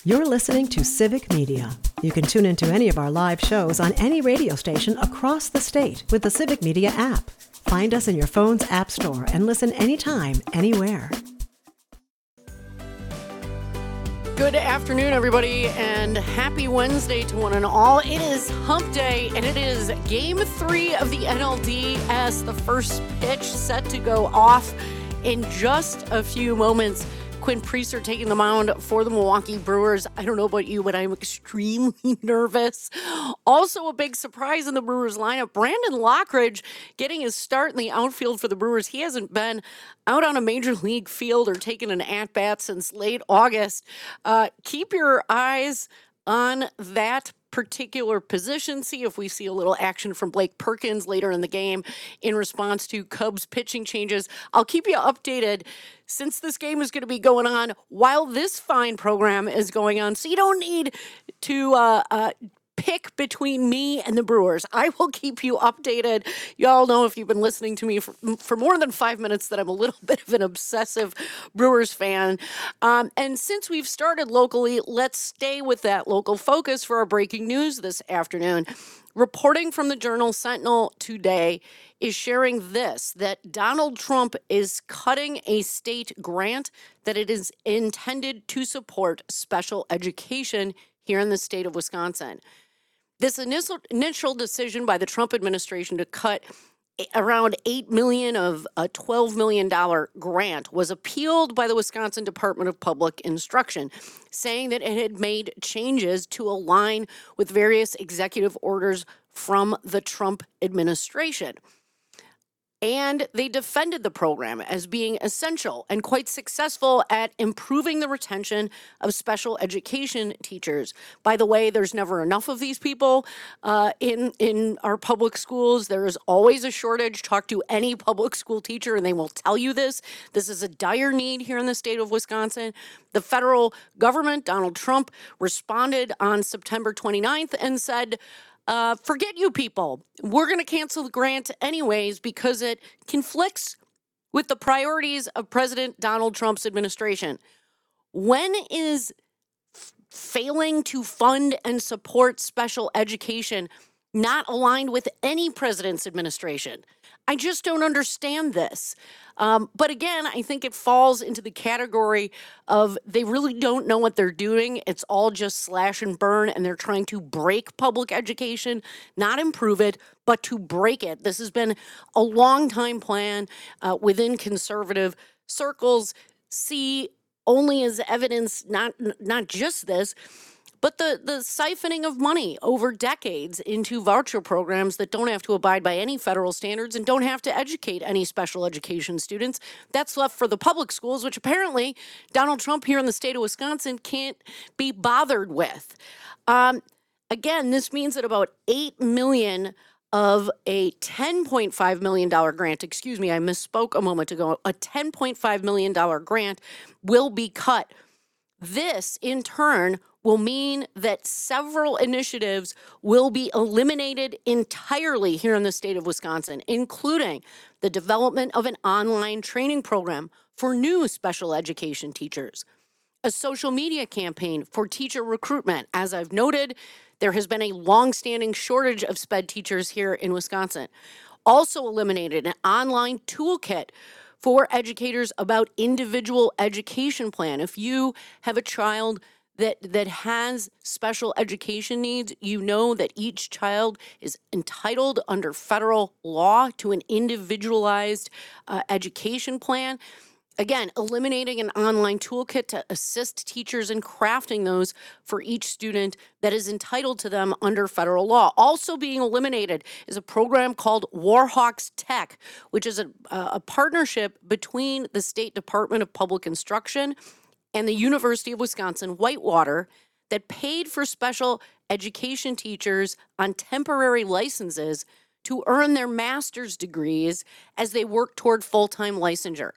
You're listening to Civic Media. You can tune into any of our live shows on any radio station across the state with the Civic Media app. Find us in your phone's app store and listen anytime, anywhere. Good afternoon, everybody, and happy Wednesday to one and all. It is Hump Day, and it is Game 3 of the NLDS. The first pitch set to go off in just a few moments. Quinn Priester taking the mound for the Milwaukee Brewers. I don't know about you, but I'm extremely nervous. Also a big surprise in the Brewers lineup, Brandon Lockridge getting his start in the outfield for the Brewers. He hasn't been out on a major league field or taken an at-bat since late August. Keep your eyes on that particular position. See if we see a little action from Blake Perkins later in the game in response to Cubs pitching changes. I'll keep you updated since this game is going to be going on while this fine program is going on. So you don't need to pick between me and the Brewers. I will keep you updated. Y'all know, if you've been listening to me for more than 5 minutes, that I'm a little bit of an obsessive Brewers fan. And since we've started locally, let's stay with that local focus for our breaking news this afternoon. Reporting from the Journal Sentinel today is sharing this, that Donald Trump is cutting a state grant that it is intended to support special education here in the state of Wisconsin. This initial decision by the Trump administration to cut around $8 million of a $12 million grant was appealed by the Wisconsin Department of Public Instruction, saying that it had made changes to align with various executive orders from the Trump administration. And they defended the program as being essential and quite successful at improving the retention of special education teachers. By the way, there's never enough of these people in our public schools. There is always a shortage. Talk to any public school teacher and they will tell you this. This is a dire need here in the state of Wisconsin. The federal government, Donald Trump, responded on September 29th and said, forget you people. We're going to cancel the grant anyways because it conflicts with the priorities of President Donald Trump's administration. When is failing to fund and support special education not aligned with any president's administration? I just don't understand this. But again, I think it falls into the category of they really don't know what they're doing. It's all just slash and burn, and they're trying to break public education, not improve it, but to break it. This has been a long time plan within conservative circles. See only as evidence, not just this, but the siphoning of money over decades into voucher programs that don't have to abide by any federal standards and don't have to educate any special education students. That's left for the public schools, which apparently Donald Trump here in the state of Wisconsin can't be bothered with. Again, this means that about $8 million of a $10.5 million grant, I misspoke a moment ago, a $10.5 million grant will be cut. This, in turn, will mean that several initiatives will be eliminated entirely here in the state of Wisconsin, including the development of an online training program for new special education teachers, a social media campaign for teacher recruitment. As I've noted, there has been a longstanding shortage of SPED teachers here in Wisconsin. Also eliminated an online toolkit for educators about individual education plan. If you have a child that has special education needs, you know that each child is entitled under federal law to an individualized education plan. Again, eliminating an online toolkit to assist teachers in crafting those for each student that is entitled to them under federal law. Also being eliminated is a program called Warhawks Tech, which is a partnership between the State Department of Public Instruction and the University of Wisconsin-Whitewater that paid for special education teachers on temporary licenses to earn their master's degrees as they work toward full-time licensure.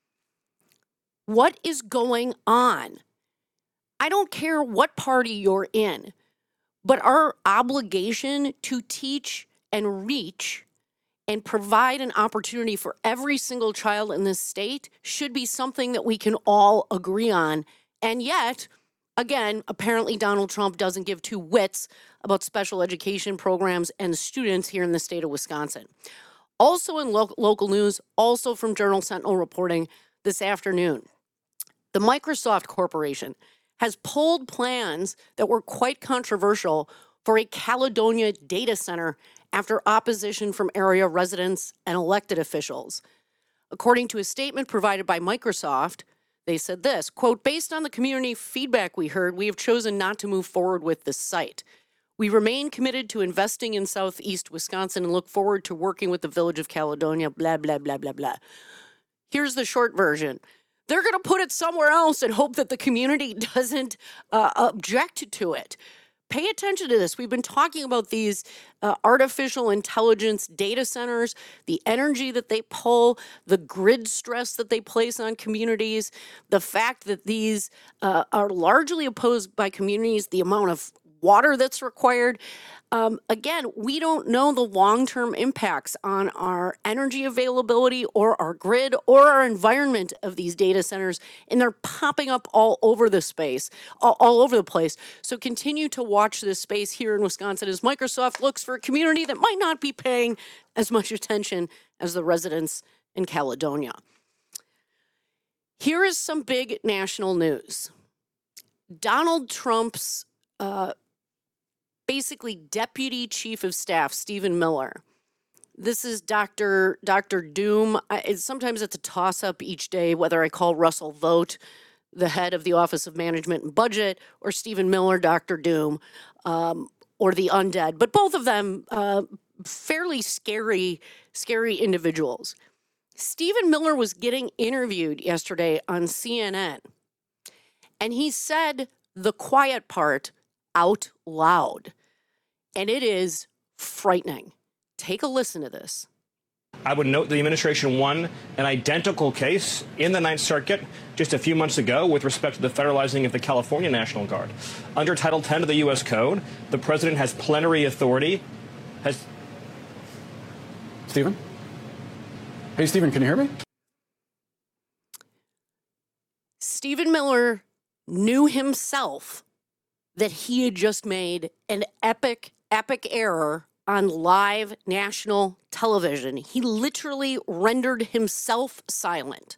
What is going on? I don't care what party you're in, but our obligation to teach and reach and provide an opportunity for every single child in this state should be something that we can all agree on. And yet, Again, apparently Donald Trump doesn't give two whits about special education programs and students here in the state of Wisconsin. Also in local news, also from Journal Sentinel reporting this afternoon, the Microsoft Corporation has pulled plans that were quite controversial for a Caledonia data center after opposition from area residents and elected officials. According to a statement provided by Microsoft, they said this, quote, based on the community feedback we heard, we have chosen not to move forward with this site. We remain committed to investing in Southeast Wisconsin and look forward to working with the village of Caledonia, blah, blah, blah, blah, blah. Here's the short version. They're going to put it somewhere else and hope that the community doesn't object to it. Pay attention to this. We've been talking about these artificial intelligence data centers, the energy that they pull, the grid stress that they place on communities, the fact that these are largely opposed by communities, the amount of water that's required. Again, we don't know the long-term impacts on our energy availability or our grid or our environment of these data centers, and they're popping up all over the space, all over the place. So continue to watch this space here in Wisconsin as Microsoft looks for a community that might not be paying as much attention as the residents in Caledonia. Here is some big national news. Donald Trump's basically deputy chief of staff, Stephen Miller. This is Dr. Doom. Sometimes it's a toss-up each day whether I call Russell Vought the head of the Office of Management and Budget or Stephen Miller, Dr. Doom, or the undead. But both of them fairly scary individuals. Stephen Miller was getting interviewed yesterday on CNN, and he said the quiet part out loud. And it is frightening. Take a listen to this. I would note the administration won an identical case in the Ninth Circuit just a few months ago with respect to the federalizing of the California National Guard. Under Title 10 of the U.S. Code, the president has plenary authority. Stephen? Hey, Stephen, can you hear me? Stephen Miller knew himself that he had just made an epic error on live national television. He literally rendered himself silent.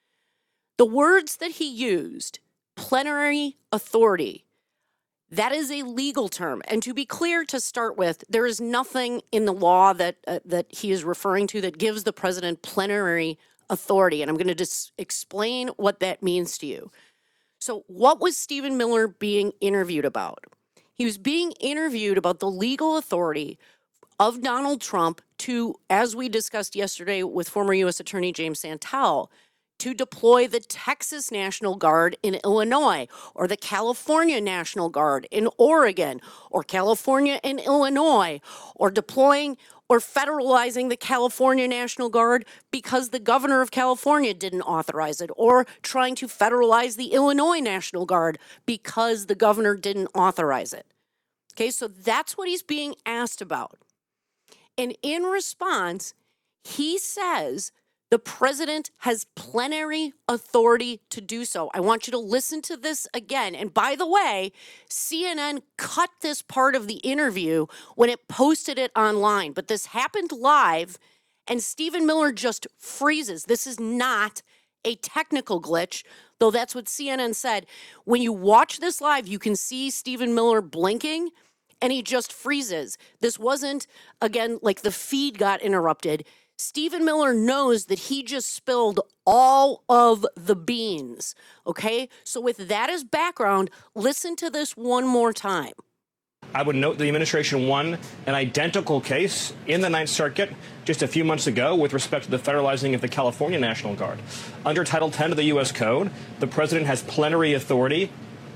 The words that he used, plenary authority, that is a legal term. And to be clear to start with, there is nothing in the law that he is referring to that gives the president plenary authority. And I'm going to just explain what that means to you. So what was Stephen Miller being interviewed about? He was being interviewed about the legal authority of Donald Trump to, as we discussed yesterday with former U.S. Attorney James Santel, to deploy the Texas National Guard in Illinois, or the California National Guard in Oregon, or California and Illinois, or deploying or federalizing the California National Guard because the governor of California didn't authorize it, or trying to federalize the Illinois National Guard because the governor didn't authorize it. Okay, so that's what he's being asked about. And in response, he says the president has plenary authority to do so. I want you to listen to this again. And by the way, CNN cut this part of the interview when it posted it online. But this happened live, and Stephen Miller just freezes. This is not a technical glitch, though that's what CNN said. When you watch this live, you can see Stephen Miller blinking, and he just freezes. This wasn't, again, like the feed got interrupted. Stephen Miller knows that he just spilled all of the beans, okay? So with that as background, listen to this one more time. I would note the administration won an identical case in the Ninth Circuit just a few months ago with respect to the federalizing of the California National Guard. Under Title 10 of the U.S. Code, the president has plenary authority.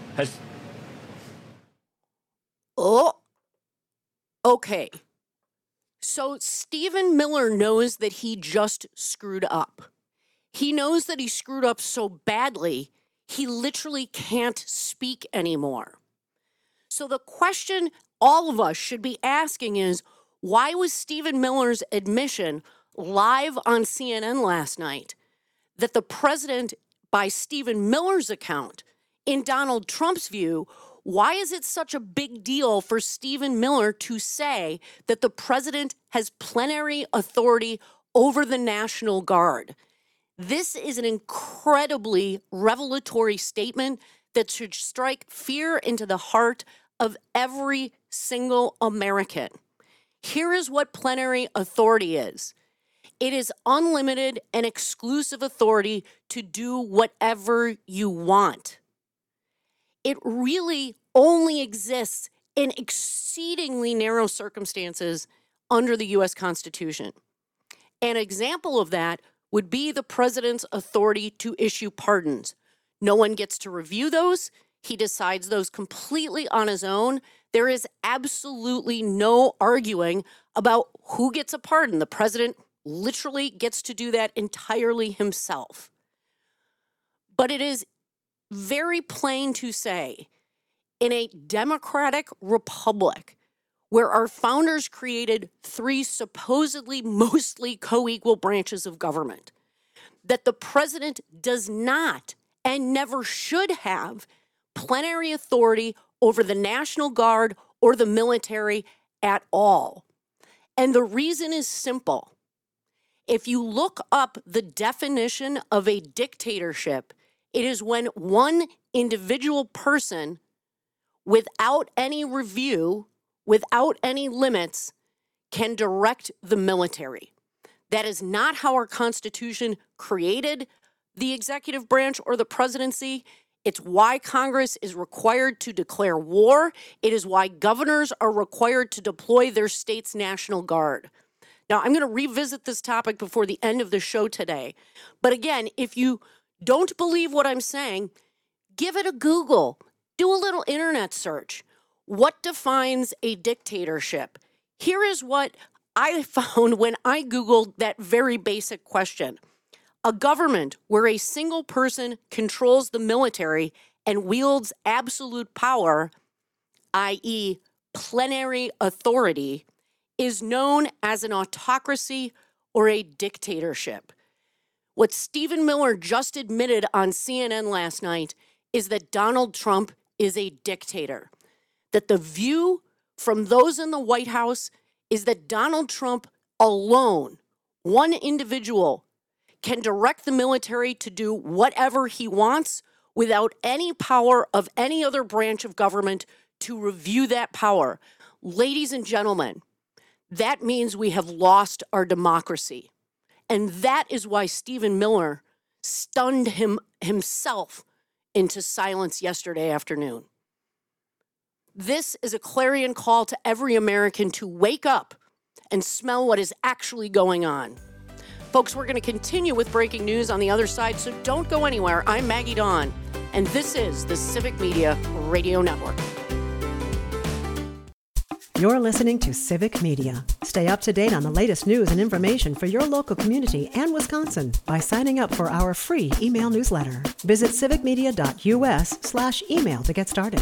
Oh, okay. So Stephen Miller knows that he just screwed up. He knows that he screwed up so badly, he literally can't speak anymore. So the question all of us should be asking is, why was Stephen Miller's admission live on CNN last night that the president, by Stephen Miller's account, in Donald Trump's view, why is it such a big deal for Stephen Miller to say that the president has plenary authority over the National Guard? This is an incredibly revelatory statement that should strike fear into the heart of every single American. Here is what plenary authority is. It is unlimited and exclusive authority to do whatever you want. It really only exists in exceedingly narrow circumstances under the U.S. Constitution. An example of that would be the president's authority to issue pardons. No one gets to review those. He decides those completely on his own. There is absolutely no arguing about who gets a pardon. The president literally gets to do that entirely himself. But it is very plain to say, in a democratic republic where our founders created three supposedly mostly co-equal branches of government, that the president does not and never should have plenary authority over the National Guard or the military at all. And the reason is simple. If you look up the definition of a dictatorship, it is when one individual person, without any review, without any limits, can direct the military. That is not how our Constitution created the executive branch or the presidency. It's why Congress is required to declare war. It is why governors are required to deploy their state's National Guard. Now, I'm going to revisit this topic before the end of the show today. But again, if you don't believe what I'm saying, give it a Google. Do a little internet search. What defines a dictatorship? Here is what I found when I Googled that very basic question. A government where a single person controls the military and wields absolute power, i.e., plenary authority, is known as an autocracy or a dictatorship. What Stephen Miller just admitted on CNN last night is that Donald Trump is a dictator. That the view from those in the White House is that Donald Trump alone, one individual, can direct the military to do whatever he wants without any power of any other branch of government to review that power. Ladies and gentlemen, that means we have lost our democracy. And that is why Stephen Miller stunned himself into silence yesterday afternoon. This is a clarion call to every American to wake up and smell what is actually going on. Folks, we're going to continue with breaking news on the other side, so don't go anywhere. I'm Maggie Dawn, and this is the Civic Media Radio Network. You're listening to Civic Media. Stay up to date on the latest news and information for your local community and Wisconsin by signing up for our free email newsletter. Visit civicmedia.us/email to get started.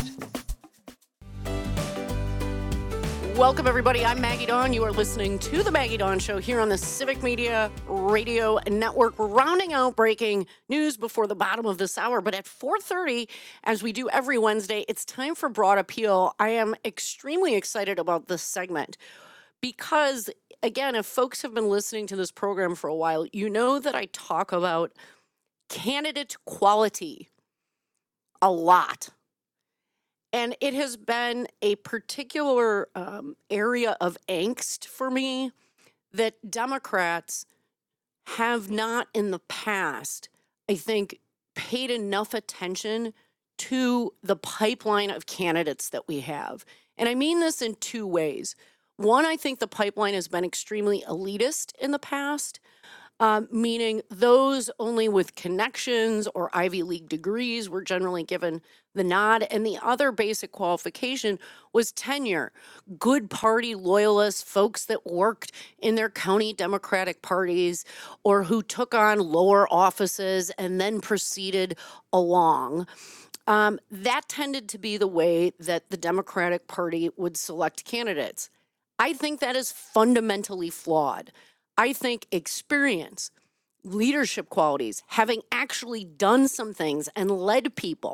Welcome, everybody. I'm Maggie Dawn. You are listening to The Maggie Dawn Show here on the Civic Media Radio Network. We're rounding out breaking news before the bottom of this hour, but at 4:30, as we do every Wednesday, it's time for Broad Appeal. I am extremely excited about this segment because, again, if folks have been listening to this program for a while, you know that I talk about candidate quality a lot. And it has been a particular area of angst for me that Democrats have not in the past, I think, paid enough attention to the pipeline of candidates that we have. And I mean this in two ways. One, I think the pipeline has been extremely elitist in the past, meaning those only with connections or Ivy League degrees were generally given the nod. And the other basic qualification was tenure. Good party loyalists, folks that worked in their county Democratic parties or who took on lower offices and then proceeded along. That tended to be the way that the Democratic Party would select candidates. I think that is fundamentally flawed. I think experience, leadership qualities, having actually done some things and led people,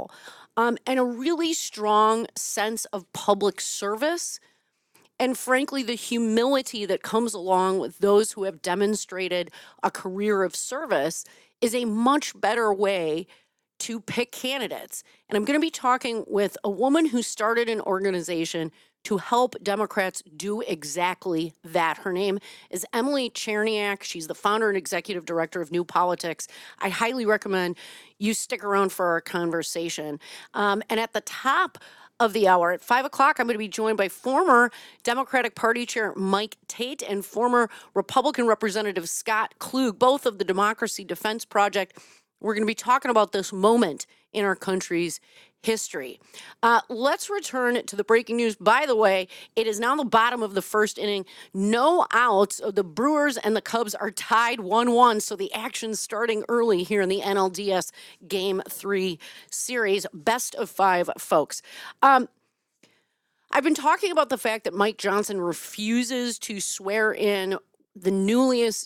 and a really strong sense of public service. And frankly, the humility that comes along with those who have demonstrated a career of service is a much better way to pick candidates. And I'm going to be talking with a woman who started an organization to help Democrats do exactly that. Her name is Emily Cherniak. She's the founder and executive director of New Politics. I highly recommend you stick around for our conversation. And at the top of the hour, at 5 o'clock, I'm going to be joined by former Democratic Party Chair Mike Tate and former Republican Representative Scott Klug, both of the Democracy Defense Project. We're going to be talking about this moment in our country's history. Let's return to the breaking news. By the way, it is now the bottom of the first inning. No outs. The Brewers and the Cubs are tied 1-1, so the action's starting early here in the NLDS Game 3 series. Best of 5, folks. I've been talking about the fact that Mike Johnson refuses to swear in the newest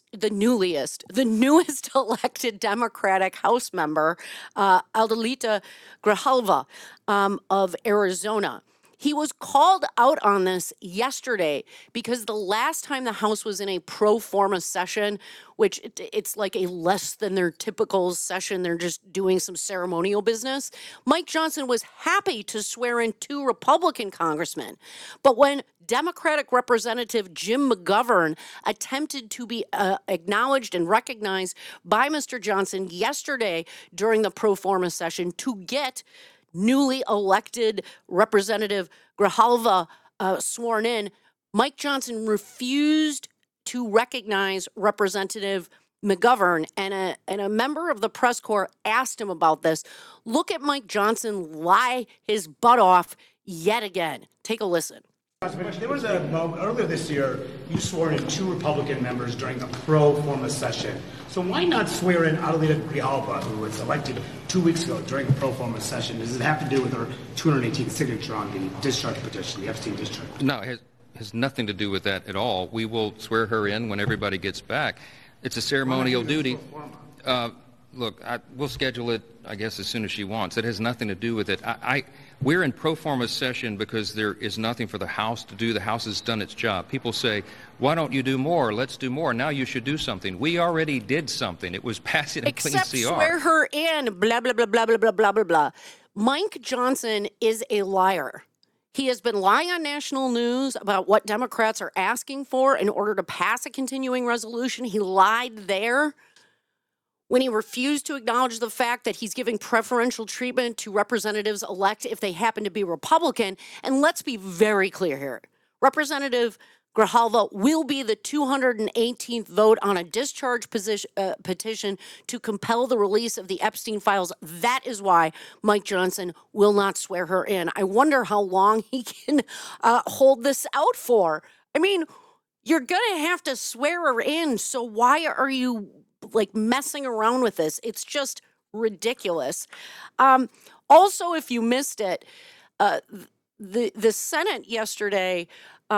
elected Democratic House member, Adelita Grijalva of Arizona. He was called out on this yesterday because the last time the House was in a pro forma session, which it's like a less than their typical session, they're just doing some ceremonial business, Mike Johnson was happy to swear in 2 Republican congressmen. But when Democratic Representative Jim McGovern attempted to be acknowledged and recognized by Mr. Johnson yesterday during the pro forma session to get newly elected Representative Grijalva sworn in, Mike Johnson refused to recognize Representative McGovern, and a member of the press corps asked him about this. Look at Mike Johnson lie his butt off yet again. Take a listen. There was a moment earlier this year, you swore in 2 Republican members during a pro forma session. So why not swear in Adelita Grijalva, who was elected 2 weeks ago during the pro forma session? Does it have to do with her 218th signature on the discharge petition, the Epstein discharge? No, it has nothing to do with that at all. We will swear her in when everybody gets back. It's a ceremonial duty. Look, we'll schedule it, I guess, as soon as she wants. It has nothing to do with it. We're in pro forma session because there is nothing for the House to do. The House has done its job. People say, why don't you do more? Let's do more. Now you should do something. We already did something. It was passed in a clean CR. Except swear her in, blah, blah, blah, blah, blah, blah, blah, blah, blah. Mike Johnson is a liar. He has been lying on national news about what Democrats are asking for in order to pass a continuing resolution. He lied there when he refused to acknowledge the fact that he's giving preferential treatment to representatives elect if they happen to be Republican. And let's be very clear here. Representative Grijalva will be the 218th vote on a discharge petition to compel the release of the Epstein files. That is why Mike Johnson will not swear her in. I wonder how long he can hold this out for. I mean, you're going to have to swear her in, so why are you messing around with this? It's just ridiculous. Also, if you missed it, the Senate yesterday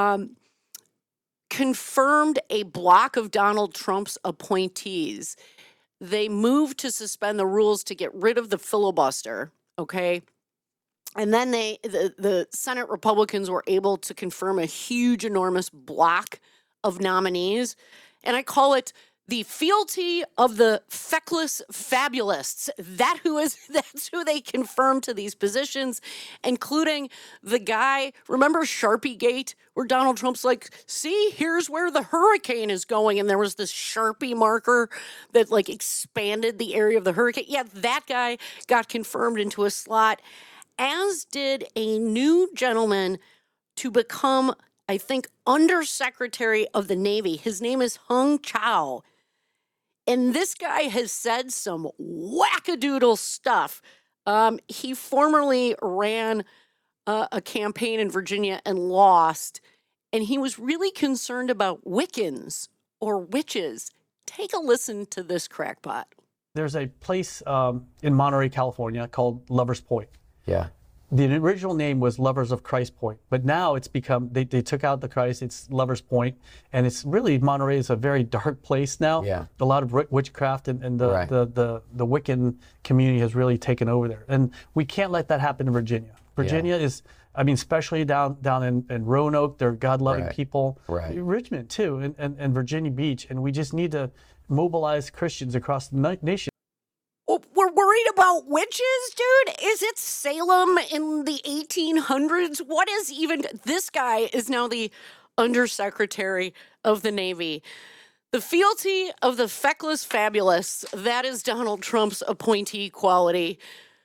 confirmed a block of Donald Trump's appointees. They moved to suspend the rules to get rid of the filibuster, okay? And then the Senate Republicans were able to confirm a huge, enormous block of nominees. And I call it the fealty of the feckless fabulists. That's who they confirmed to these positions, including the guy, remember Sharpie Gate, where Donald Trump's like, see, here's where the hurricane is going. And there was this Sharpie marker that expanded the area of the hurricane. Yeah, that guy got confirmed into a slot, as did a new gentleman to become, I think, Undersecretary of the Navy. His name is Hung Chau. And this guy has said some wackadoodle stuff. He formerly ran a campaign in Virginia and lost. And he was really concerned about Wiccans or witches. Take a listen to this crackpot. There's a place in Monterey, California called Lover's Point. Yeah. The original name was Lovers of Christ Point, but now it's become, they took out the Christ, it's Lovers Point, and it's really, Monterey is a very dark place now. Yeah. A lot of witchcraft and the Wiccan community has really taken over there. And we can't let that happen in Virginia. Virginia is, I mean, especially down in Roanoke, they're God-loving people. Right. Richmond too, and Virginia Beach, and we just need to mobilize Christians across the nation. We're worried about witches, dude? Is it Salem in the 1800s? What is even... This guy is now the Undersecretary of the Navy. The fealty of the feckless fabulous. That is Donald Trump's appointee quality.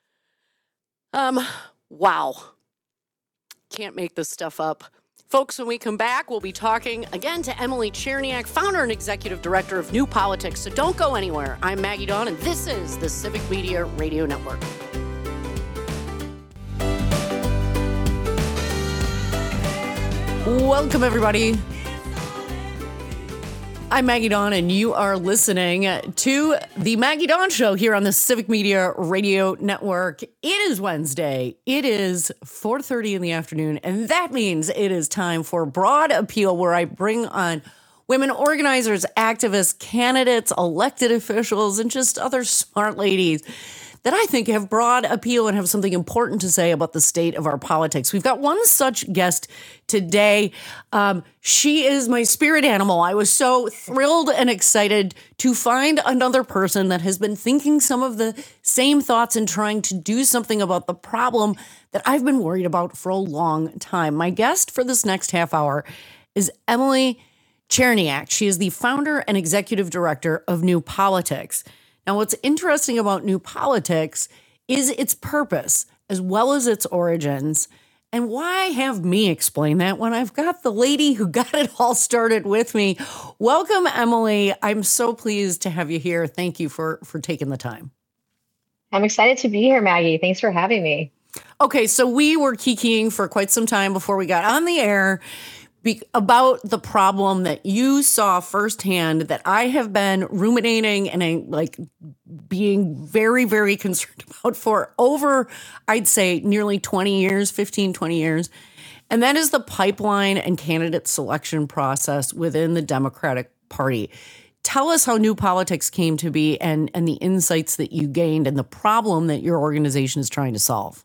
Wow. Can't make this stuff up. Folks, when we come back, we'll be talking again to Emily Cherniak, founder and executive director of New Politics. So don't go anywhere. I'm Maggie Dawn, and this is the Civic Media Radio Network. Welcome, everybody. I'm Maggie Dawn, and you are listening to the Maggie Dawn Show here on the Civic Media Radio Network. It is Wednesday. It is 4:30 in the afternoon, and that means it is time for Broad Appeal, where I bring on women organizers, activists, candidates, elected officials, and just other smart ladies that I think have broad appeal and have something important to say about the state of our politics. We've got one such guest today. She is my spirit animal. I was so thrilled and excited to find another person that has been thinking some of the same thoughts and trying to do something about the problem that I've been worried about for a long time. My guest for this next half hour is Emily Cherniak. She is the founder and executive director of New Politics. Now, what's interesting about New Politics is its purpose as well as its origins. And why have me explain that when I've got the lady who got it all started with me? Welcome, Emily. I'm so pleased to have you here. Thank you for taking the time. I'm excited to be here, Maggie. Thanks for having me. Okay, so we were kikiing for quite some time before we got on the air about the problem that you saw firsthand that I have been ruminating and being very, very concerned about for over, I'd say, nearly 20 years, 15, 20 years. And that is the pipeline and candidate selection process within the Democratic Party. Tell us how New Politics came to be and the insights that you gained and the problem that your organization is trying to solve.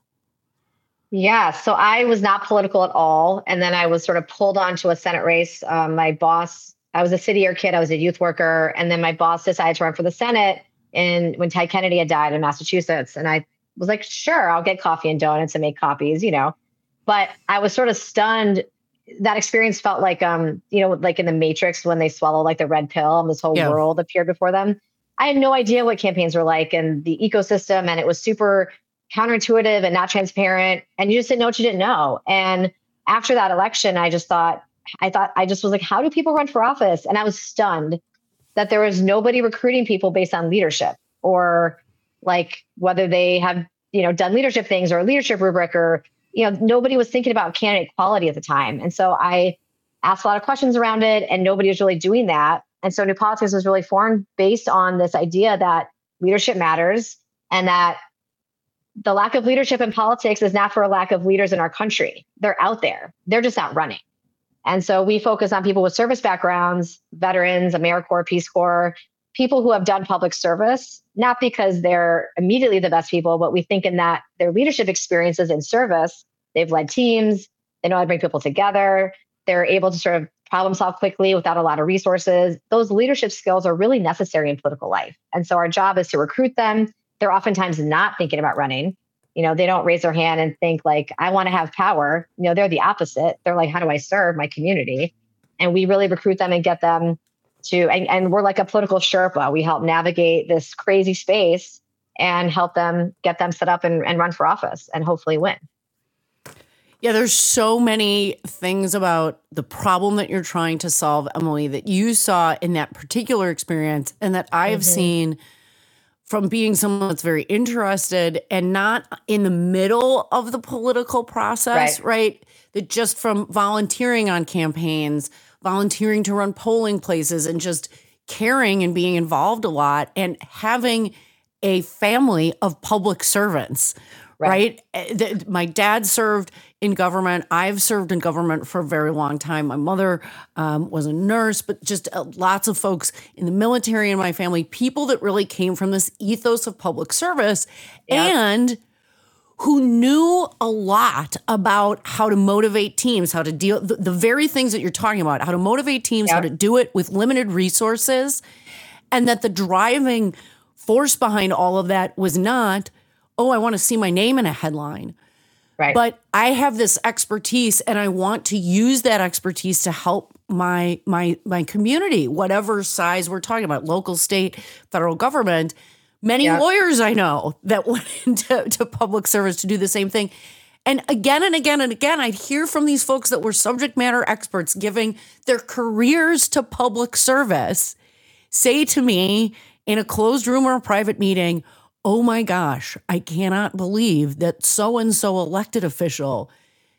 Yeah, so I was not political at all. And then I was sort of pulled onto a Senate race. My boss, I was a city year kid, I was a youth worker. And then my boss decided to run for the Senate when Ted Kennedy had died in Massachusetts. And I was like, sure, I'll get coffee and donuts and make copies, But I was sort of stunned. That experience felt like, like in the Matrix when they swallow like the red pill and this whole world appeared before them. I had no idea what campaigns were like and the ecosystem. And it was super counterintuitive and not transparent. And you just didn't know what you didn't know. And after that election, I just was like, how do people run for office? And I was stunned that there was nobody recruiting people based on leadership or like whether they have, done leadership things or a leadership rubric or, nobody was thinking about candidate quality at the time. And so I asked a lot of questions around it and nobody was really doing that. And so New Politics was really formed based on this idea that leadership matters and that the lack of leadership in politics is not for a lack of leaders in our country. They're out there. They're just not running. And so we focus on people with service backgrounds, veterans, AmeriCorps, Peace Corps, people who have done public service, not because they're immediately the best people, but we think in that their leadership experiences in service, they've led teams, they know how to bring people together, they're able to sort of problem solve quickly without a lot of resources. Those leadership skills are really necessary in political life. And so our job is to recruit them. They're oftentimes not thinking about running. They don't raise their hand and think like, I want to have power. They're the opposite. They're like, how do I serve my community? And we really recruit them and get them to, and we're like a political Sherpa. We help navigate this crazy space and help them get them set up and run for office and hopefully win. Yeah, there's so many things about the problem that you're trying to solve, Emily, that you saw in that particular experience and that I have seen from being someone that's very interested and not in the middle of the political process, right? That just from volunteering on campaigns, volunteering to run polling places and just caring and being involved a lot and having a family of public servants, right? My dad served in government. I've served in government for a very long time. My mother was a nurse, but just lots of folks in the military in my family, people that really came from this ethos of public service and who knew a lot about how to motivate teams, how to deal, the very things that you're talking about, how to motivate teams, how to do it with limited resources, and that the driving force behind all of that was not, oh, I want to see my name in a headline. Right. But I have this expertise and I want to use that expertise to help my community, whatever size we're talking about, local, state, federal government. Many lawyers I know that went into public service to do the same thing. And again, I'd hear from these folks that were subject matter experts giving their careers to public service say to me in a closed room or a private meeting, oh my gosh, I cannot believe that so-and-so elected official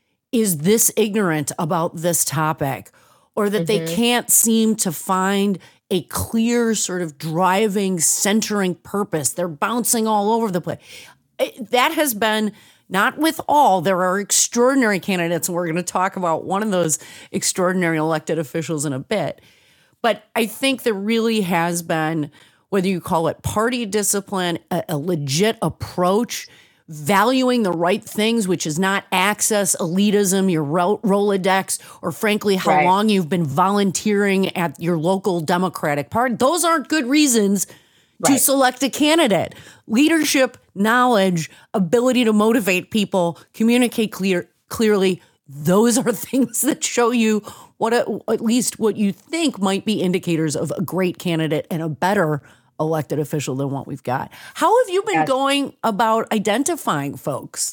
is this ignorant about this topic, or that they can't seem to find a clear sort of driving, centering purpose. They're bouncing all over the place. That has been, not with all, there are extraordinary candidates, and we're going to talk about one of those extraordinary elected officials in a bit. But I think there really has been, whether you call it party discipline, a legit approach, valuing the right things, which is not access, elitism, your Rolodex, or frankly, how long you've been volunteering at your local Democratic Party. Those aren't good reasons to select a candidate. Leadership, knowledge, ability to motivate people, communicate clearly, those are things that show you what at least what you think might be indicators of a great candidate and a better elected official than what we've got. How have you been going about identifying folks?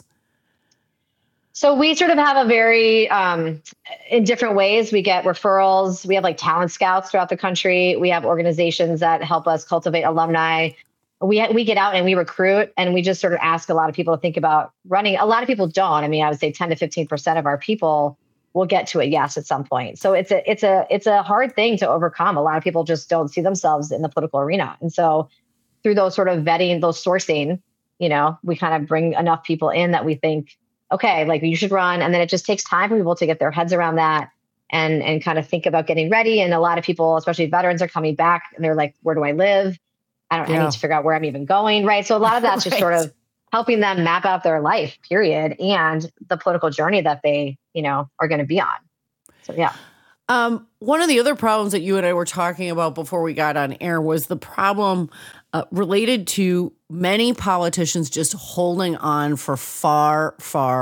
So we sort of have a very, in different ways, we get referrals. We have like talent scouts throughout the country. We have organizations that help us cultivate alumni. We get out and we recruit, and we just sort of ask a lot of people to think about running. A lot of people don't. I mean, I would say 10 to 15% of our people will get to a yes at some point. So it's a hard thing to overcome. A lot of people just don't see themselves in the political arena. And so through those sort of vetting, those sourcing, we kind of bring enough people in that we think, okay, like you should run. And then it just takes time for people to get their heads around that and kind of think about getting ready. And a lot of people, especially veterans, are coming back and they're like, where do I live? I need to figure out where I'm even going. Right. So a lot of that's just sort of helping them map out their life, period, and the political journey that they, are going to be on. So, yeah. One of the other problems that you and I were talking about before we got on air was the problem related to many politicians just holding on for far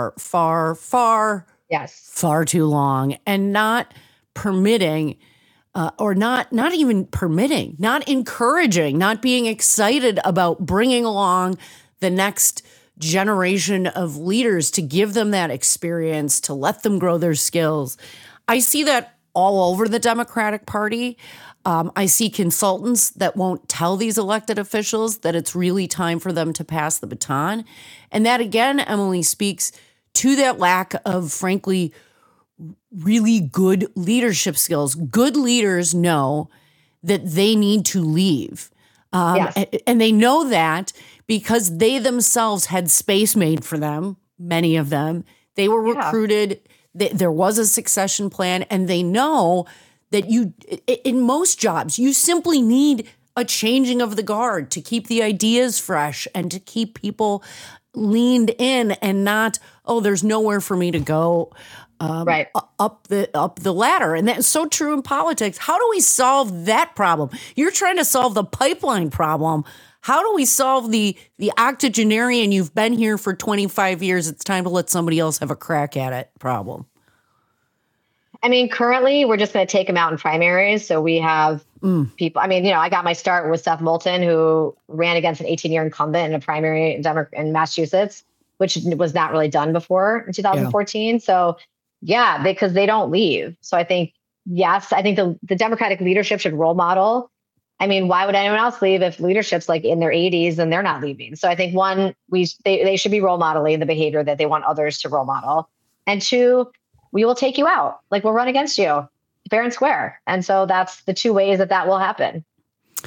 too long and not permitting or not even permitting, not encouraging, not being excited about bringing along the next generation of leaders to give them that experience, to let them grow their skills. I see that all over the Democratic Party. I see consultants that won't tell these elected officials that it's really time for them to pass the baton. And that, again, Emily, speaks to that lack of, frankly, really good leadership skills. Good leaders know that they need to leave. And they know that because they themselves had space made for them, many of them. They were recruited. There was a succession plan, and they know that in most jobs, you simply need a changing of the guard to keep the ideas fresh and to keep people leaned in and not, oh, there's nowhere for me to go up the ladder. And that's so true in politics. How do we solve that problem? You're trying to solve the pipeline problem. How do we solve the octogenarian, you've been here for 25 years, it's time to let somebody else have a crack at it problem? I mean, currently, we're just going to take them out in primaries. So we have people. I mean, I got my start with Seth Moulton, who ran against an 18-year incumbent in a primary in Massachusetts, which was not really done before in 2014. So, because they don't leave. So I think, the Democratic leadership should role model. I mean, why would anyone else leave if leadership's like in their 80s and they're not leaving? So I think one, they should be role modeling the behavior that they want others to role model. And two, we will take you out. Like, we'll run against you fair and square. And so that's the two ways that will happen.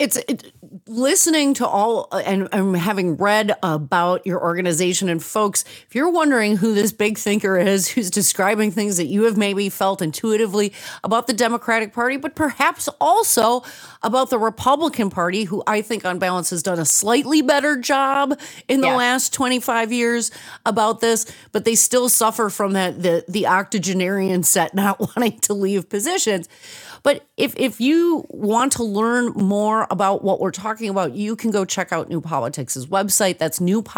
Listening to all and having read about your organization, and folks, if you're wondering who this big thinker is, who's describing things that you have maybe felt intuitively about the Democratic Party, but perhaps also about the Republican Party, who I think on balance has done a slightly better job in the last 25 years about this, but they still suffer from the octogenarian set not wanting to leave positions. But if you want to learn more about what we're talking about, you can go check out New Politics' website. That's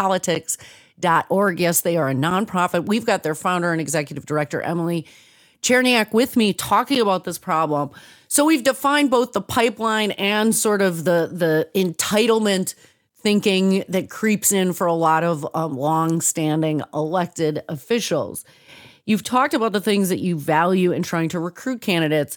newpolitics.org. Yes, they are a nonprofit. We've got their founder and executive director, Emily Cherniak, with me talking about this problem. So we've defined both the pipeline and sort of the entitlement thinking that creeps in for a lot of long-standing elected officials. You've talked about the things that you value in trying to recruit candidates,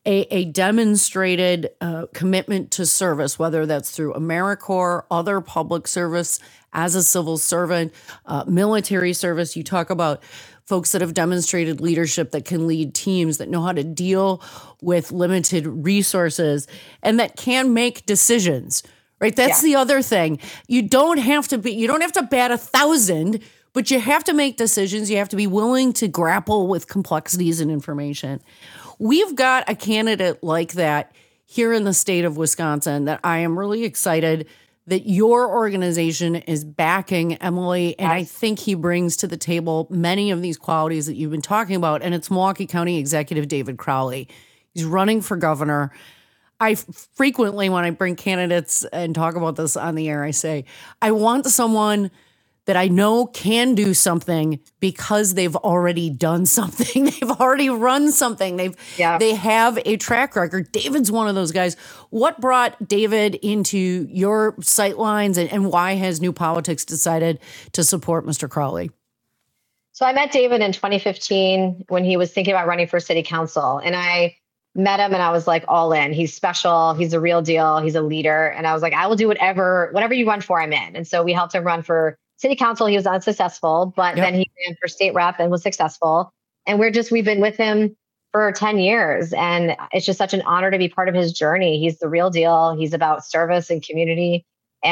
a demonstrated commitment to service, whether that's through AmeriCorps, other public service as a civil servant, military service. You talk about folks that have demonstrated leadership that can lead teams, that know how to deal with limited resources, and that can make decisions, right? That's the other thing. You don't have to bat 1,000, but you have to make decisions. You have to be willing to grapple with complexities and information. We've got a candidate like that here in the state of Wisconsin that I am really excited that your organization is backing, Emily, and I think he brings to the table many of these qualities that you've been talking about, and it's Milwaukee County Executive David Crowley. He's running for governor. I frequently, when I bring candidates and talk about this on the air, I say, I want someone that I know can do something because they've already done something. They've already run something. They have a track record. David's one of those guys. What brought David into your sightlines, and why has New Politics decided to support Mr. Crowley? So I met David in 2015 when he was thinking about running for city council, and I met him and I was like all in. He's special. He's a real deal. He's a leader. And I was like, I will do whatever you run for, I'm in. And so we helped him run for city council. He was unsuccessful, but then he ran for state rep and was successful. And we've been with him for 10 years. And it's just such an honor to be part of his journey. He's the real deal. He's about service and community.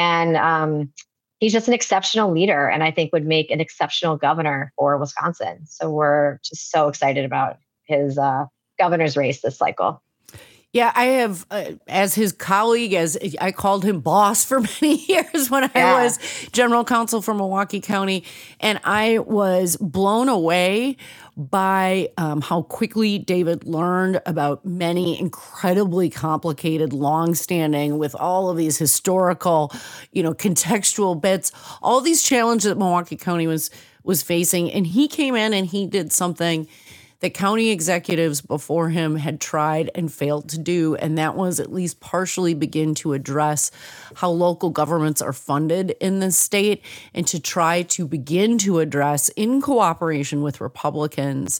And he's just an exceptional leader, and I think would make an exceptional governor for Wisconsin. So we're just so excited about his governor's race this cycle. Yeah, I have, as his colleague, as I called him boss for many years when I was general counsel for Milwaukee County. And I was blown away by how quickly David learned about many incredibly complicated, longstanding, with all of these historical, contextual bits, all these challenges that Milwaukee County was facing. And he came in and he did something that county executives before him had tried and failed to do, and that was at least partially begin to address how local governments are funded in this state, and to try to begin to address, in cooperation with Republicans,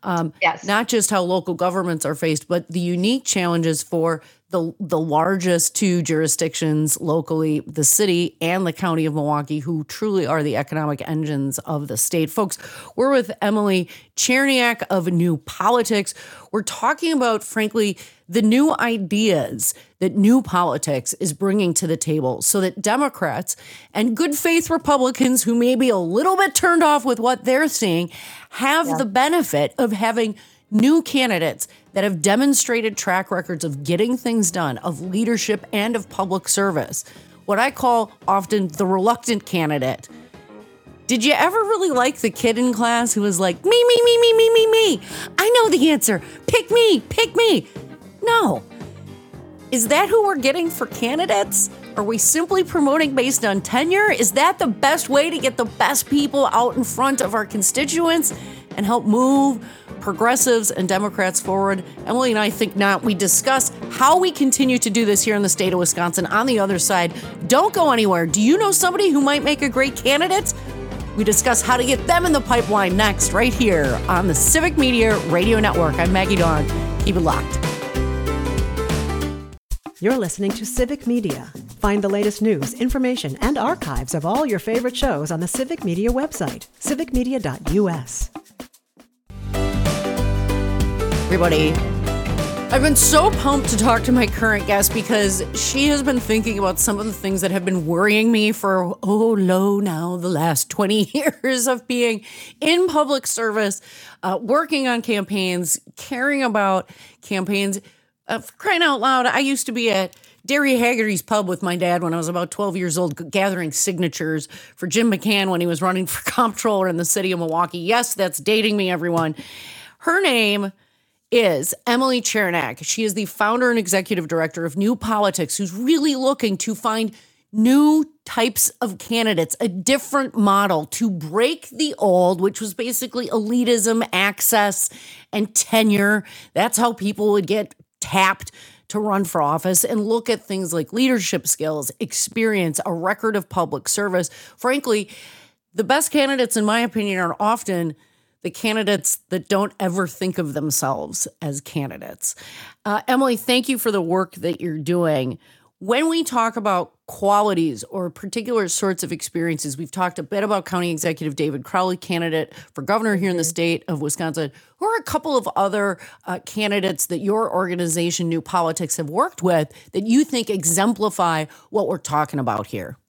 not just how local governments are faced, but the unique challenges for the largest two jurisdictions locally, the city and the county of Milwaukee, who truly are the economic engines of the state. Folks, we're with Emily Cherniak of New Politics. We're talking about, frankly, the new ideas that New Politics is bringing to the table so that Democrats and good faith Republicans who may be a little bit turned off with what they're seeing have the benefit of having new candidates that have demonstrated track records of getting things done, of leadership and of public service. What I call often the reluctant candidate. Did you ever really like the kid in class who was like, me? I know the answer. Pick me. No. Is that who we're getting for candidates? Are we simply promoting based on tenure? Is that the best way to get the best people out in front of our constituents and help move progressives and Democrats forward? Emily and I think not. We discuss how we continue to do this here in the state of Wisconsin. On the other side, don't go anywhere. Do you know somebody who might make a great candidate? We discuss how to get them in the pipeline next, right here on the Civic Media Radio Network. I'm Maggie Dawn. Keep it locked. You're listening to Civic Media. Find the latest news, information, and archives of all your favorite shows on the Civic Media website, civicmedia.us. Everybody, I've been so pumped to talk to my current guest because she has been thinking about some of the things that have been worrying me for, the last 20 years of being in public service, working on campaigns, caring about campaigns. For crying out loud, I used to be at Derry Haggerty's pub with my dad when I was about 12 years old, gathering signatures for Jim McCann when he was running for comptroller in the city of Milwaukee. Yes, that's dating me, everyone. Her name is Emily Chernak. She is the founder and executive director of New Politics, who's really looking to find new types of candidates, a different model to break the old, which was basically elitism, access, and tenure. That's how people would get tapped to run for office, and look at things like leadership skills, experience, a record of public service. Frankly, the best candidates, in my opinion, are often the candidates that don't ever think of themselves as candidates. Emily, thank you for the work that you're doing. When we talk about qualities or particular sorts of experiences, we've talked a bit about County Executive David Crowley, candidate for governor here in the state of Wisconsin. Who are a couple of other candidates that your organization, New Politics, have worked with that you think exemplify what we're talking about here?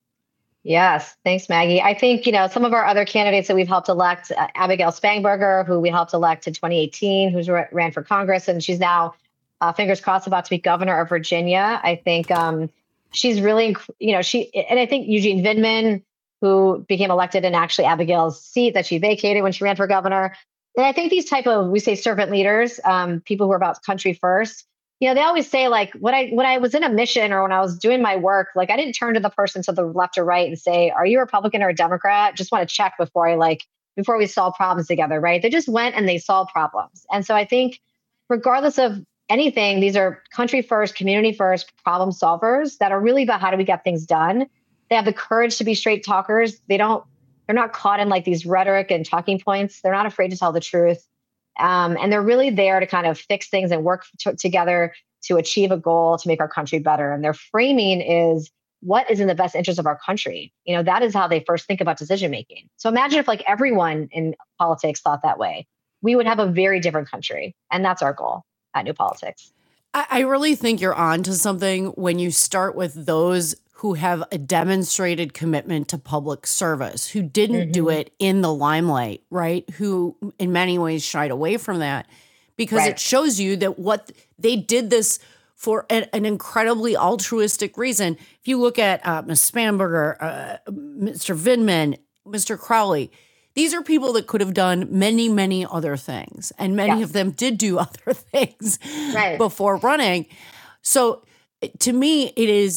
Yes. Thanks, Maggie. I think, some of our other candidates that we've helped elect, Abigail Spangberger, who we helped elect in 2018, who's ran for Congress, and she's now, fingers crossed, about to be governor of Virginia. I think she's really, and I think Eugene Vindman, who became elected in actually Abigail's seat that she vacated when she ran for governor. And I think these type of, we say servant leaders, people who are about country first, they always say, like, when I was in a mission or when I was doing my work, like, I didn't turn to the person to the left or right and say, are you a Republican or a Democrat? Just want to check before we solve problems together, right? They just went and they solved problems. And so I think regardless of anything, these are country first, community first problem solvers that are really about how do we get things done. They have the courage to be straight talkers. They're not caught in like these rhetoric and talking points. They're not afraid to tell the truth. And they're really there to kind of fix things and work together to achieve a goal to make our country better. And their framing is what is in the best interest of our country. That is how they first think about decision making. So imagine if like everyone in politics thought that way, we would have a very different country. And that's our goal at New Politics. I really think you're on to something when you start with those who have a demonstrated commitment to public service, who didn't do it in the limelight, right? Who in many ways shied away from that because it shows you that what they did this for an incredibly altruistic reason. If you look at Ms. Spangberger, Mr. Vindman, Mr. Crowley, these are people that could have done many, many other things. And many of them did do other things before running. So to me,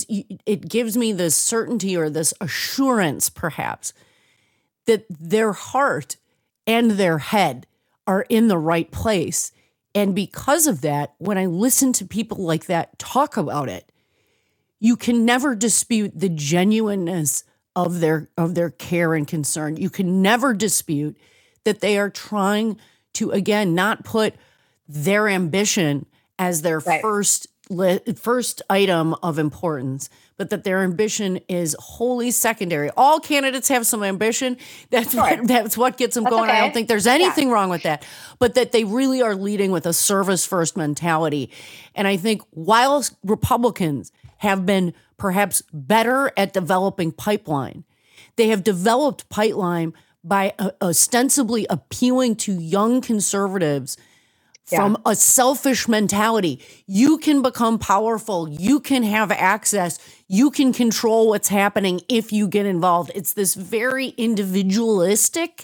it gives me this certainty or this assurance, perhaps, that their heart and their head are in the right place. And because of that, when I listen to people like that talk about it, you can never dispute the genuineness of their care and concern. You can never dispute that they are trying to, again, not put their ambition as their first item of importance, but that their ambition is wholly secondary. All candidates have some ambition. That's what gets them going. Okay. I don't think there's anything wrong with that, but that they really are leading with a service-first mentality. And I think while Republicans have been perhaps better at developing pipeline, they have developed pipeline by ostensibly appealing to young conservatives from a selfish mentality. You can become powerful. You can have access. You can control what's happening if you get involved. It's this very individualistic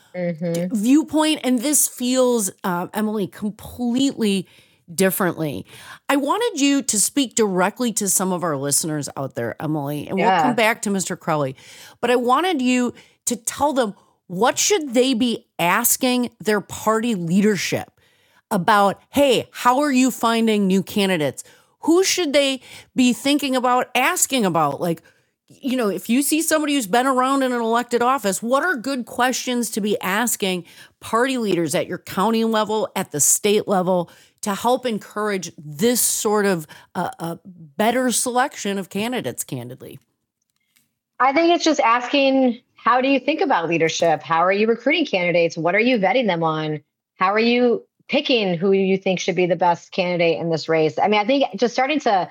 viewpoint. And this feels, Emily, completely differently. I wanted you to speak directly to some of our listeners out there, Emily, and we'll come back to Mr. Crowley. But I wanted you to tell them, what should they be asking their party leadership about, hey, how are you finding new candidates? Who should they be thinking about asking about? Like, if you see somebody who's been around in an elected office, what are good questions to be asking party leaders at your county level, at the state level, to help encourage this sort of better selection of candidates, candidly? I think it's just asking, how do you think about leadership? How are you recruiting candidates? What are you vetting them on? How are you picking who you think should be the best candidate in this race. I mean, I think just starting to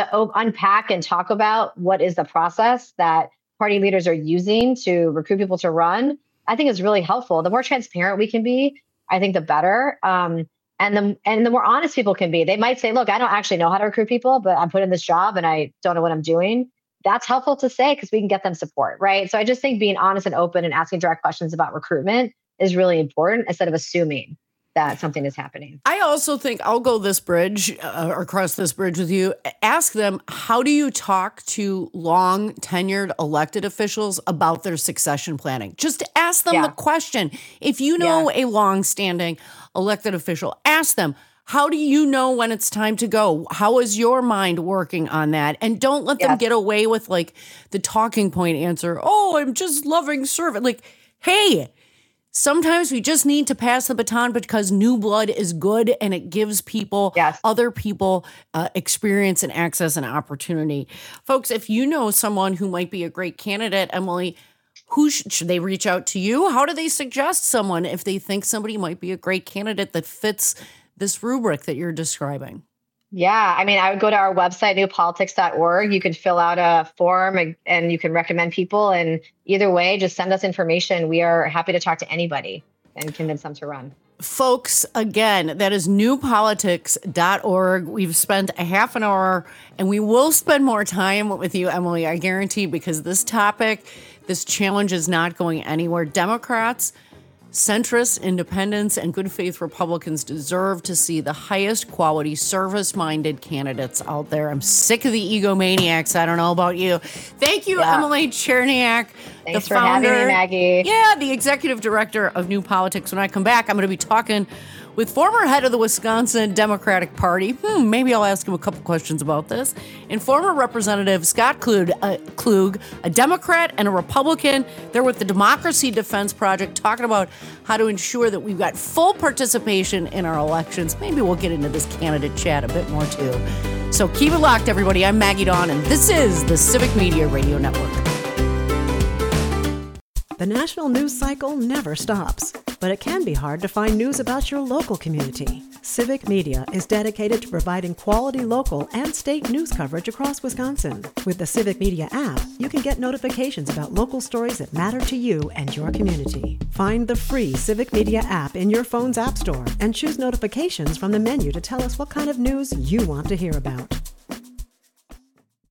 unpack and talk about what is the process that party leaders are using to recruit people to run, I think is really helpful. The more transparent we can be, I think the better. And the more honest people can be. They might say, look, I don't actually know how to recruit people, but I'm put in this job and I don't know what I'm doing. That's helpful to say because we can get them support, right? So I just think being honest and open and asking direct questions about recruitment is really important instead of assuming that something is happening. I also think I'll go this bridge or across this bridge with you. Ask them, how do you talk to long tenured elected officials about their succession planning? Just ask them the question. If you know a long standing elected official, ask them, how do you know when it's time to go? How is your mind working on that? And don't let them get away with like the talking point answer. Oh, I'm just loving serving. Like, hey, sometimes we just need to pass the baton because new blood is good and it gives people, other people, experience and access and opportunity. Folks, if you know someone who might be a great candidate, Emily, who should they reach out to you? How do they suggest someone if they think somebody might be a great candidate that fits this rubric that you're describing? Yeah, I mean, I would go to our website, newpolitics.org. You can fill out a form and you can recommend people. And either way, just send us information. We are happy to talk to anybody and convince them to run. Folks, again, that is newpolitics.org. We've spent a half an hour and we will spend more time with you, Emily, I guarantee, because this topic, this challenge is not going anywhere. Democrats, centrists, independents, and good faith Republicans deserve to see the highest quality, service-minded candidates out there. I'm sick of the egomaniacs. I don't know about you. Thank you, Emily Cherniak, Thanks for having me, Maggie. Yeah, the executive director of New Politics. When I come back, I'm going to be talking with former head of the Wisconsin Democratic Party. Maybe I'll ask him a couple questions about this. And former Representative Scott Klug, a Democrat and a Republican. They're with the Democracy Defense Project talking about how to ensure that we've got full participation in our elections. Maybe we'll get into this candidate chat a bit more too. So keep it locked, everybody. I'm Maggie Dawn, and this is the Civic Media Radio Network. The national news cycle never stops, but it can be hard to find news about your local community. Civic Media is dedicated to providing quality local and state news coverage across Wisconsin. With the Civic Media app, you can get notifications about local stories that matter to you and your community. Find the free Civic Media app in your phone's app store and choose notifications from the menu to tell us what kind of news you want to hear about.